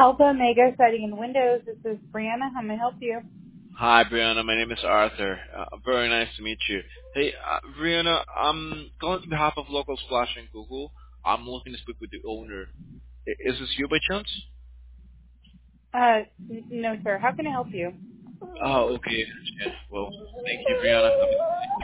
Alpha Mega Siding and Windows. This is Brianna. How may I help you? Hi, Brianna. My name is Arthur. Very nice to meet you. Hey, Brianna, I'm calling on behalf of Local Splash and Google. I'm looking to speak with the owner. Is this you by chance? No, sir. How can I help you? Oh, okay. Yeah. Well, thank you, Brianna.